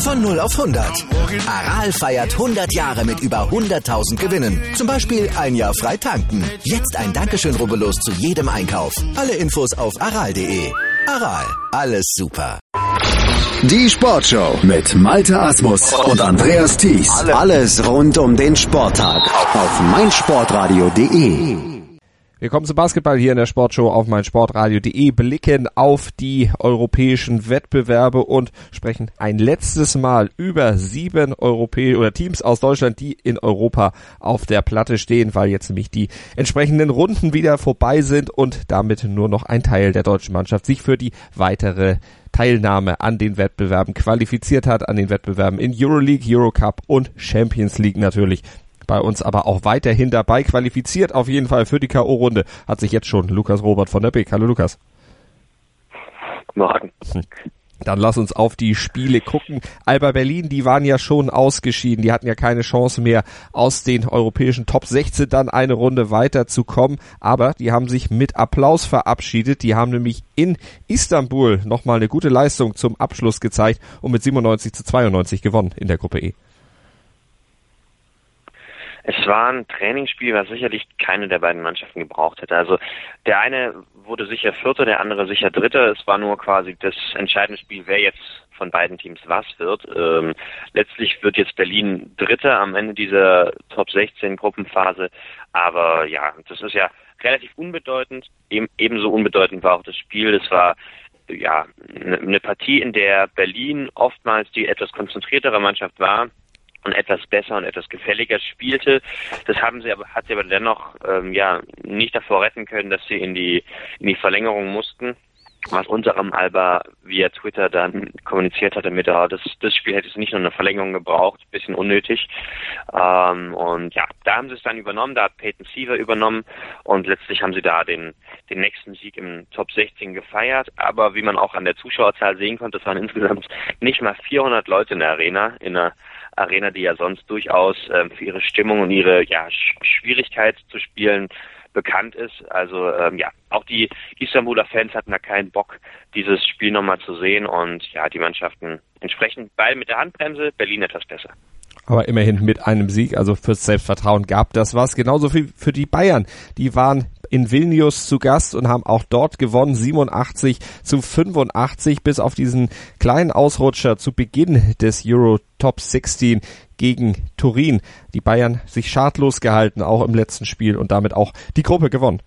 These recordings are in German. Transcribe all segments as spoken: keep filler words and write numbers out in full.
Von null auf hundert. Aral feiert hundert Jahre mit über hunderttausend Gewinnen. Zum Beispiel ein Jahr frei tanken. Jetzt ein Dankeschön, rubbellos zu jedem Einkauf. Alle Infos auf aral punkt de. Aral, alles super. Die Sportshow mit Malte Asmus und Andreas Thies. Alles rund um den Sporttag auf meinsportradio punkt de. Wir kommen zum Basketball hier in der Sportshow auf meinsportradio punkt de, blicken auf die europäischen Wettbewerbe und sprechen ein letztes Mal über sieben Europäer oder Teams aus Deutschland, die in Europa auf der Platte stehen, weil jetzt nämlich die entsprechenden Runden wieder vorbei sind und damit nur noch ein Teil der deutschen Mannschaft sich für die weitere Teilnahme an den Wettbewerben qualifiziert hat, an den Wettbewerben in Euroleague, Eurocup und Champions League natürlich. Bei uns aber auch weiterhin dabei, qualifiziert auf jeden Fall für die K O-Runde, hat sich jetzt schon Lukas Robert von der B I C. Hallo Lukas. Morgen. Dann lass uns auf die Spiele gucken. Alba Berlin, die waren ja schon ausgeschieden, die hatten ja keine Chance mehr, aus den europäischen Top sechzehn dann eine Runde weiterzukommen, aber die haben sich mit Applaus verabschiedet, die haben nämlich in Istanbul nochmal eine gute Leistung zum Abschluss gezeigt und mit siebenundneunzig zu zweiundneunzig gewonnen in der Gruppe E. Es war ein Trainingsspiel, was sicherlich keine der beiden Mannschaften gebraucht hätte. Also der eine wurde sicher Vierter, der andere sicher Dritter. Es war nur quasi das entscheidende Spiel, wer jetzt von beiden Teams was wird. Ähm, letztlich wird jetzt Berlin Dritter am Ende dieser Top sechzehn Gruppenphase. Aber ja, das ist ja relativ unbedeutend. Eben, ebenso unbedeutend war auch das Spiel. Das war ja eine Partie, in der Berlin oftmals die etwas konzentriertere Mannschaft war und etwas besser und etwas gefälliger spielte. Das haben sie aber, hat sie aber dennoch ähm, ja nicht davor retten können, dass sie in die in die Verlängerung mussten. Was unter anderem Alba via Twitter dann kommuniziert hatte mit, ah, das, das Spiel hätte es nicht nur eine Verlängerung gebraucht, bisschen unnötig. Ähm, und ja, da haben sie es dann übernommen, da hat Peyton Siever übernommen und letztlich haben sie da den den nächsten Sieg im Top sechzehn gefeiert. Aber wie man auch an der Zuschauerzahl sehen konnte, es waren insgesamt nicht mal vierhundert Leute in der Arena, in einer Arena, die ja sonst durchaus ähm, für ihre Stimmung und ihre ja, Sch- Schwierigkeit zu spielen bekannt ist. Also ähm, ja, auch die Istanbuler Fans hatten da keinen Bock, dieses Spiel nochmal zu sehen und ja, die Mannschaften entsprechend beide mit der Handbremse, Berlin etwas besser. Aber immerhin mit einem Sieg, also fürs Selbstvertrauen gab das was. Genauso viel für die Bayern. Die waren in Vilnius zu Gast und haben auch dort gewonnen, siebenundachtzig zu fünfundachtzig, bis auf diesen kleinen Ausrutscher zu Beginn des Euro Top sechzehn gegen Turin. Die Bayern sich schadlos gehalten, auch im letzten Spiel und damit auch die Gruppe gewonnen.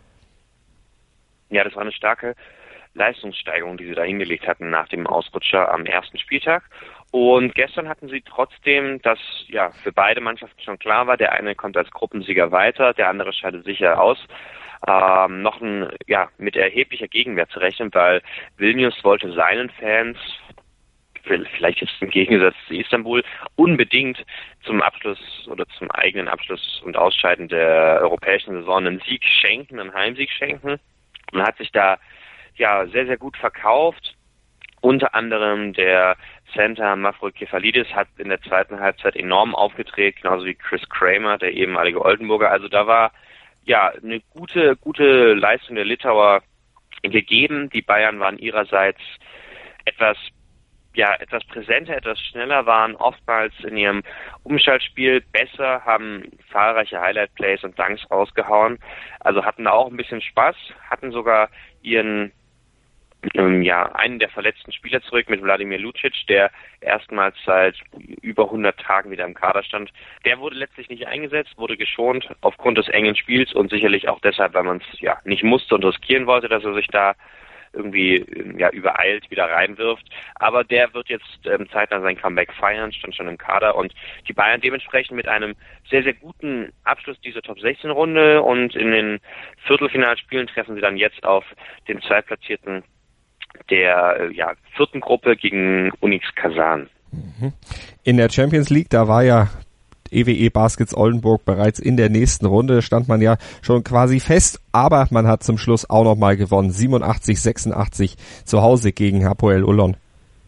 Ja, das war eine starke Leistungssteigerung, die sie da hingelegt hatten nach dem Ausrutscher am ersten Spieltag. Und gestern hatten sie trotzdem, dass ja für beide Mannschaften schon klar war, der eine kommt als Gruppensieger weiter, der andere scheidet sicher aus, ähm, noch ein, ja, mit erheblicher Gegenwehr zu rechnen, weil Vilnius wollte seinen Fans, vielleicht jetzt im Gegensatz zu Istanbul, unbedingt zum Abschluss oder zum eigenen Abschluss und Ausscheiden der europäischen Saison einen Sieg schenken, einen Heimsieg schenken. Man hat sich da ja sehr, sehr gut verkauft. Unter anderem der Center Mavroikefalidis hat in der zweiten Halbzeit enorm aufgedreht, genauso wie Chris Kramer, der ehemalige Oldenburger. Also da war ja eine gute, gute Leistung der Litauer gegeben. Die Bayern waren ihrerseits etwas ja, etwas präsenter, etwas schneller, waren oftmals in ihrem Umschaltspiel besser, haben zahlreiche Highlight-Plays und Dunks rausgehauen, also hatten da auch ein bisschen Spaß, hatten sogar ihren, ähm, ja, einen der verletzten Spieler zurück mit Wladimir Lucic, der erstmals seit über hundert Tagen wieder im Kader stand. Der wurde letztlich nicht eingesetzt, wurde geschont aufgrund des engen Spiels und sicherlich auch deshalb, weil man es ja nicht musste und riskieren wollte, dass er sich da irgendwie ja übereilt wieder reinwirft. Aber der wird jetzt ähm, zeitnah sein Comeback feiern, stand schon im Kader und die Bayern dementsprechend mit einem sehr, sehr guten Abschluss dieser Top sechzehn Runde und in den Viertelfinalspielen treffen sie dann jetzt auf den Zweitplatzierten der äh, ja, vierten Gruppe gegen Unix Kasan. In der Champions League, da war ja E W E Baskets Oldenburg bereits in der nächsten Runde, stand man ja schon quasi fest, aber man hat zum Schluss auch nochmal gewonnen, siebenundachtzig sechsundachtzig zu Hause gegen Hapoel Olon.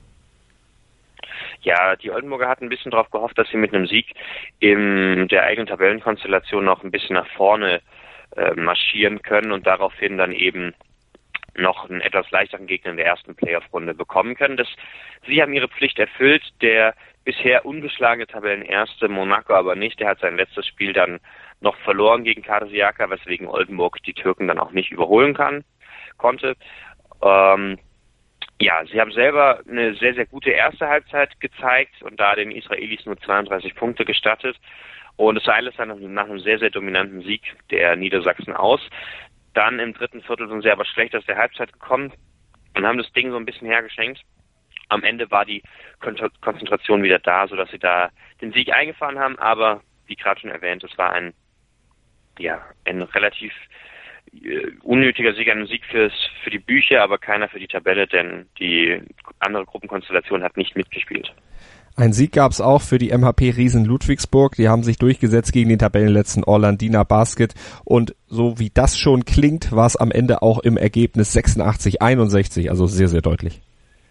Ja, die Oldenburger hatten ein bisschen darauf gehofft, dass sie mit einem Sieg in der eigenen Tabellenkonstellation noch ein bisschen nach vorne äh, marschieren können und daraufhin dann eben noch einen etwas leichteren Gegner in der ersten Playoff-Runde bekommen können. Das, sie haben ihre Pflicht erfüllt. Der bisher ungeschlagene Tabellenerste Monaco aber nicht. Der hat sein letztes Spiel dann noch verloren gegen Karşıyaka, weswegen Oldenburg die Türken dann auch nicht überholen kann, konnte. Ähm, ja, sie haben selber eine sehr, sehr gute erste Halbzeit gezeigt und da den Israelis nur zweiunddreißig Punkte gestattet. Und es sah alles dann nach einem sehr, sehr dominanten Sieg der Niedersachsen aus. Dann im dritten Viertel sind sie aber schlecht aus der Halbzeit gekommen und haben das Ding so ein bisschen hergeschenkt. Am Ende war die Konzentration wieder da, sodass sie da den Sieg eingefahren haben. Aber wie gerade schon erwähnt, es war ein, ja, ein relativ äh, unnötiger Sieg, ein Sieg fürs, für die Bücher, aber keiner für die Tabelle, denn die andere Gruppenkonstellation hat nicht mitgespielt. Ein Sieg gab es auch für die M H P Riesen Ludwigsburg. Die haben sich durchgesetzt gegen den Tabellenletzten Orlandina Basket. Und so wie das schon klingt, war es am Ende auch im Ergebnis sechsundachtzig einundsechzig, also sehr, sehr deutlich.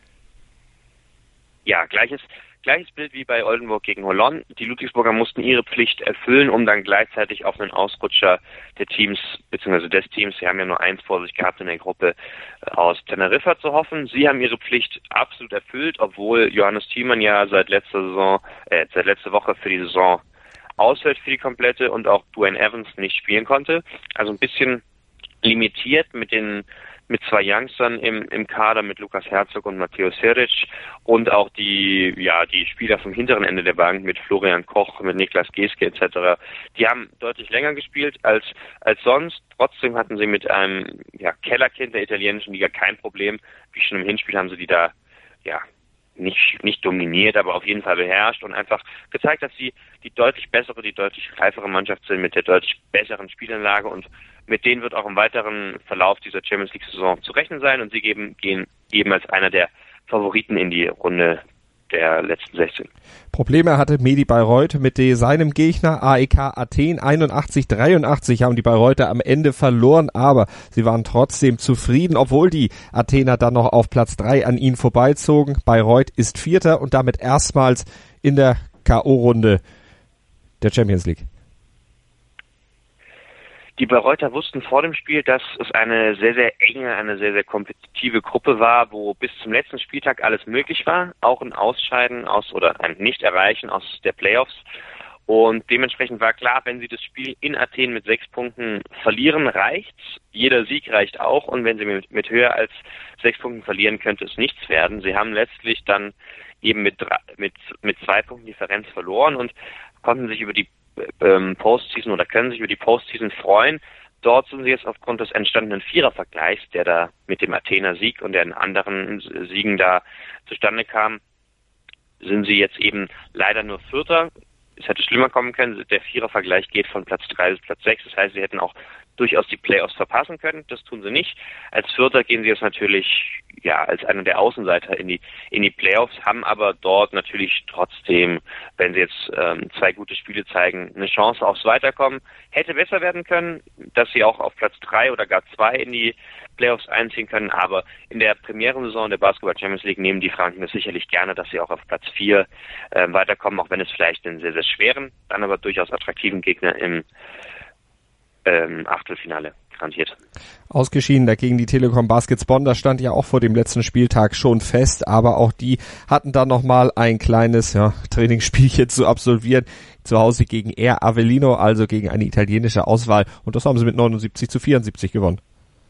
Ja, gleiches, gleiches Bild wie bei Oldenburg gegen Holon. Die Ludwigsburger mussten ihre Pflicht erfüllen, um dann gleichzeitig auf einen Ausrutscher der Teams, beziehungsweise des Teams, sie haben ja nur eins vor sich gehabt in der Gruppe, aus Teneriffa zu hoffen. Sie haben ihre Pflicht absolut erfüllt, obwohl Johannes Thiemann ja seit letzter Saison, äh, seit letzter Woche für die Saison ausfällt für die komplette und auch Dwayne Evans nicht spielen konnte. Also ein bisschen limitiert mit den mit zwei Youngstern im, im Kader, mit Lukas Herzog und Matthäus Seric und auch die, ja, die Spieler vom hinteren Ende der Bank mit Florian Koch, mit Niklas Geske et cetera. Die haben deutlich länger gespielt als, als sonst. Trotzdem hatten sie mit einem, ja, Kellerkind der italienischen Liga kein Problem. Wie schon im Hinspiel haben sie die da, ja, nicht, nicht dominiert, aber auf jeden Fall beherrscht und einfach gezeigt, dass sie die deutlich bessere, die deutlich reifere Mannschaft sind mit der deutlich besseren Spielanlage und mit denen wird auch im weiteren Verlauf dieser Champions League Saison zu rechnen sein und sie geben, gehen eben als einer der Favoriten in die Runde der letzten sechzehn. Probleme hatte Medi Bayreuth mit seinem Gegner A E K Athen. einundachtzig dreiundachtzig haben die Bayreuther am Ende verloren, aber sie waren trotzdem zufrieden, obwohl die Athener dann noch auf Platz drei an ihnen vorbeizogen. Bayreuth ist Vierter und damit erstmals in der K O-Runde der Champions League. Die Bayreuther wussten vor dem Spiel, dass es eine sehr, sehr enge, eine sehr, sehr kompetitive Gruppe war, wo bis zum letzten Spieltag alles möglich war, auch ein Ausscheiden aus oder ein Nicht-Erreichen aus der Playoffs. Und dementsprechend war klar, wenn sie das Spiel in Athen mit sechs Punkten verlieren, reicht's. Jeder Sieg reicht auch. Und wenn sie mit, mit höher als sechs Punkten verlieren, könnte es nichts werden. Sie haben letztlich dann eben mit, mit, mit zwei Punkten Differenz verloren und konnten sich über die ähm, Postseason oder können sich über die Postseason freuen. Dort sind sie jetzt aufgrund des entstandenen Vierervergleichs, der da mit dem Athener Sieg und den anderen Siegen da zustande kam, sind sie jetzt eben leider nur Vierter. Es hätte schlimmer kommen können. Der Vierervergleich geht von Platz drei bis Platz sechs. Das heißt, sie hätten auch durchaus die Playoffs verpassen können. Das tun sie nicht. Als Vierter gehen sie jetzt natürlich, ja, als einer der Außenseiter in die, in die Playoffs, haben aber dort natürlich trotzdem, wenn sie jetzt ähm, zwei gute Spiele zeigen, eine Chance aufs Weiterkommen. Hätte besser werden können, dass sie auch auf Platz drei oder gar zwei in die Playoffs einziehen können, aber in der Premierensaison der Basketball Champions League nehmen die Franken das sicherlich gerne, dass sie auch auf Platz vier äh, weiterkommen, auch wenn es vielleicht einen sehr, sehr schweren, dann aber durchaus attraktiven Gegner im ähm, Achtelfinale garantiert. Ausgeschieden dagegen die Telekom Baskets Bonn, das stand ja auch vor dem letzten Spieltag schon fest, aber auch die hatten dann nochmal ein kleines ja, Trainingsspielchen zu absolvieren, zu Hause gegen Air Avellino, also gegen eine italienische Auswahl, und das haben sie mit neunundsiebzig zu vierundsiebzig gewonnen.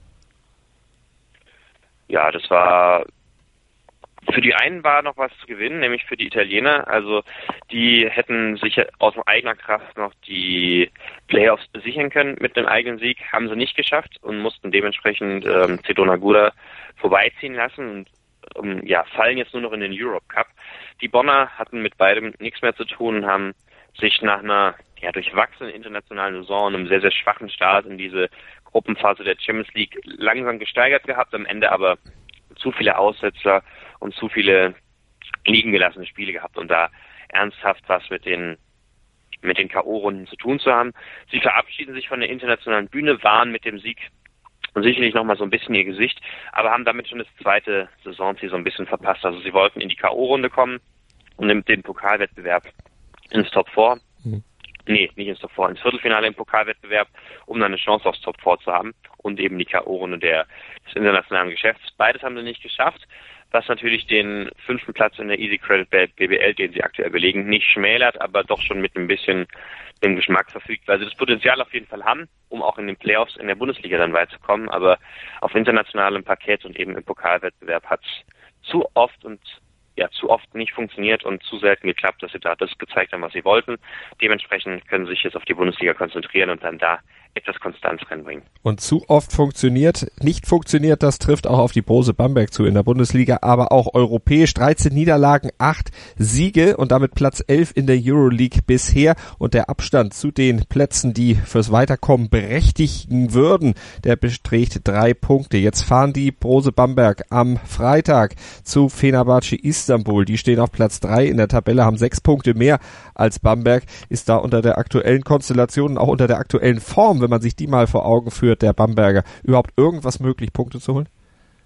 Ja, das war, für die einen war noch was zu gewinnen, nämlich für die Italiener. Also die hätten sich aus eigener Kraft noch die Playoffs besichern können mit einem eigenen Sieg, haben sie nicht geschafft und mussten dementsprechend ähm, Cedona Gouda vorbeiziehen lassen und ähm, ja, fallen jetzt nur noch in den Europe Cup. Die Bonner hatten mit beidem nichts mehr zu tun, haben sich nach einer ja, durchwachsenen internationalen Saison und einem sehr, sehr schwachen Start in diese Gruppenphase der Champions League langsam gesteigert gehabt, am Ende aber zu viele Aussetzer und zu viele liegen gelassene Spiele gehabt und da ernsthaft was mit den mit den K O-Runden zu tun zu haben. Sie verabschieden sich von der internationalen Bühne, waren mit dem Sieg sicherlich nochmal so ein bisschen ihr Gesicht, aber haben damit schon das zweite Saisonziel so ein bisschen verpasst. Also sie wollten in die K O-Runde kommen und mit dem Pokalwettbewerb ins Top vier. Mhm. nee, nicht ins Top vier, ins Viertelfinale im Pokalwettbewerb, um dann eine Chance aufs Top vier zu haben und eben die K O-Runde der, des internationalen Geschäfts. Beides haben sie nicht geschafft, was natürlich den fünften Platz in der Easy Credit B B L, den sie aktuell belegen, nicht schmälert, aber doch schon mit ein bisschen dem Geschmack verfügt, weil sie das Potenzial auf jeden Fall haben, um auch in den Playoffs in der Bundesliga dann weit zu kommen, aber auf internationalem Parkett und eben im Pokalwettbewerb hat es zu oft und ja, zu oft nicht funktioniert und zu selten geklappt, dass sie da das gezeigt haben, was sie wollten. Dementsprechend können sie sich jetzt auf die Bundesliga konzentrieren und dann da etwas Konstanz reinbringen. Und zu oft funktioniert, nicht funktioniert, das trifft auch auf die Brose Bamberg zu in der Bundesliga, aber auch europäisch. dreizehn Niederlagen, acht Siege und damit Platz elf in der Euroleague bisher. Und der Abstand zu den Plätzen, die fürs Weiterkommen berechtigen würden, der beträgt drei Punkte. Jetzt fahren die Brose Bamberg am Freitag zu Fenerbahce Istanbul. Die stehen auf Platz drei in der Tabelle, haben sechs Punkte mehr als Bamberg, ist da unter der aktuellen Konstellation und auch unter der aktuellen Form, wenn man sich die mal vor Augen führt, der Bamberger, überhaupt irgendwas möglich, Punkte zu holen?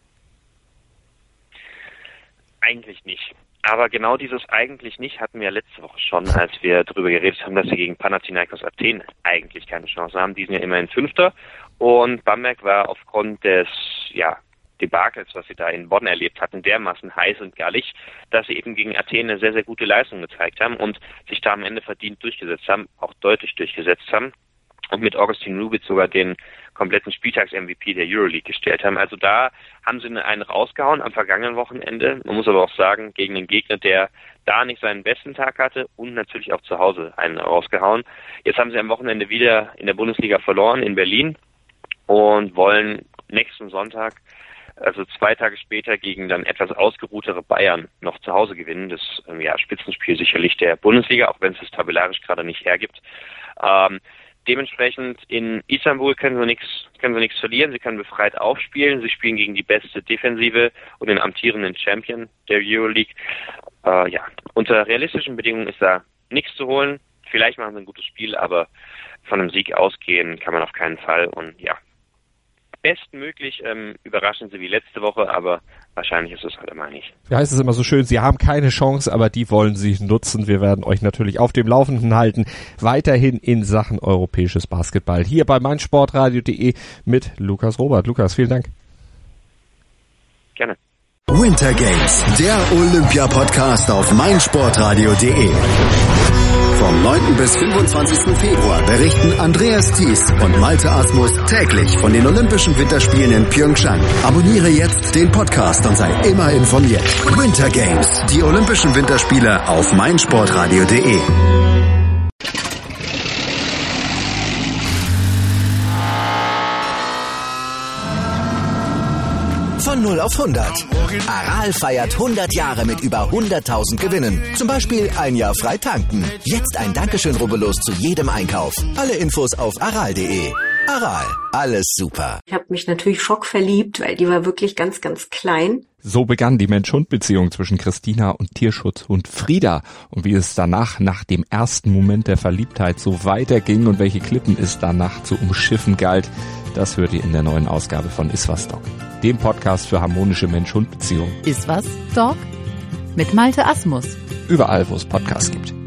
Eigentlich nicht. Aber genau dieses eigentlich nicht hatten wir letzte Woche schon, als wir darüber geredet haben, dass sie gegen Panathinaikos Athen eigentlich keine Chance haben. Die sind ja immerhin Fünfter und Bamberg war aufgrund des, ja, Debakels, was sie da in Bonn erlebt hatten, dermaßen heiß und gallig, dass sie eben gegen Athen eine sehr, sehr gute Leistung gezeigt haben und sich da am Ende verdient durchgesetzt haben, auch deutlich durchgesetzt haben und mit Augustin Rubitz sogar den kompletten Spieltags-M V P der Euroleague gestellt haben. Also da haben sie einen rausgehauen am vergangenen Wochenende. Man muss aber auch sagen, gegen einen Gegner, der da nicht seinen besten Tag hatte und natürlich auch zu Hause einen rausgehauen. Jetzt haben sie am Wochenende wieder in der Bundesliga verloren in Berlin und wollen nächsten Sonntag, also zwei Tage später, gegen dann etwas ausgeruhtere Bayern noch zu Hause gewinnen. Das ja, Spitzenspiel sicherlich der Bundesliga, auch wenn es es tabellarisch gerade nicht hergibt. Ähm, dementsprechend in Istanbul können sie nichts können sie nichts verlieren. Sie können befreit aufspielen. Sie spielen gegen die beste Defensive und den amtierenden Champion der Euroleague. Äh, ja, unter realistischen Bedingungen ist da nichts zu holen. Vielleicht machen sie ein gutes Spiel, aber von einem Sieg ausgehen kann man auf keinen Fall. Und ja, bestmöglich ähm, überraschen sie wie letzte Woche, aber wahrscheinlich ist es halt immer nicht. Wie heißt es immer so schön, sie haben keine Chance, aber die wollen sie nutzen. Wir werden euch natürlich auf dem Laufenden halten, weiterhin in Sachen europäisches Basketball. Hier bei meinsportradio punkt de mit Lukas Robert. Lukas, vielen Dank. Gerne. Winter Games, der Olympia-Podcast auf meinsportradio punkt de. Vom neunten bis fünfundzwanzigsten Februar berichten Andreas Thies und Malte Asmus täglich von den Olympischen Winterspielen in Pyeongchang. Abonniere jetzt den Podcast und sei immer informiert. Winter Games, die Olympischen Winterspiele auf meinsportradio punkt de. Von null auf hundert. Aral feiert hundert Jahre mit über hunderttausend Gewinnen. Zum Beispiel ein Jahr frei tanken. Jetzt ein Dankeschön, rubbellos zu jedem Einkauf. Alle Infos auf aral punkt de. Aral, alles super. Ich habe mich natürlich schockverliebt, weil die war wirklich ganz, ganz klein. So begann die Mensch-Hund-Beziehung zwischen Christina und Tierschutzhund Frieda. Und wie es danach, nach dem ersten Moment der Verliebtheit, so weiterging und welche Klippen es danach zu umschiffen galt, das hört ihr in der neuen Ausgabe von Iswas Dog, dem Podcast für harmonische Mensch-Hund-Beziehungen. Iswas Dog mit Malte Asmus. Überall, wo es Podcasts gibt.